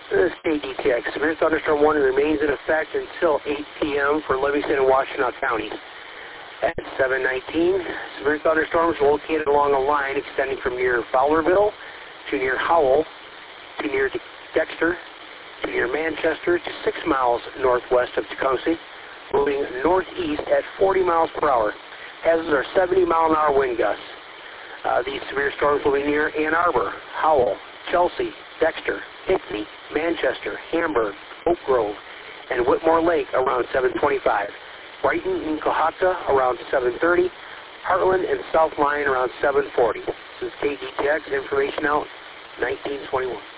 This is KDTX. Severe thunderstorm warning remains in effect until 8 p.m. for Livingston and Washtenaw counties. At 7:19, severe thunderstorms located along a line extending from near Fowlerville to near Howell to near Dexter to near Manchester to 6 miles northwest of Tecumseh, moving northeast at 40 miles per hour. Hazards are 70-mile-an-hour wind gusts. These severe storms will be near Ann Arbor, Howell, Chelsea, Dexter, Hickney, Manchester, Hamburg, Oak Grove, and Whitmore Lake around 7:25. Brighton and Cohocton around 7:30. Heartland and South Lyon around 7:40. This is KDTX. Information out 1921.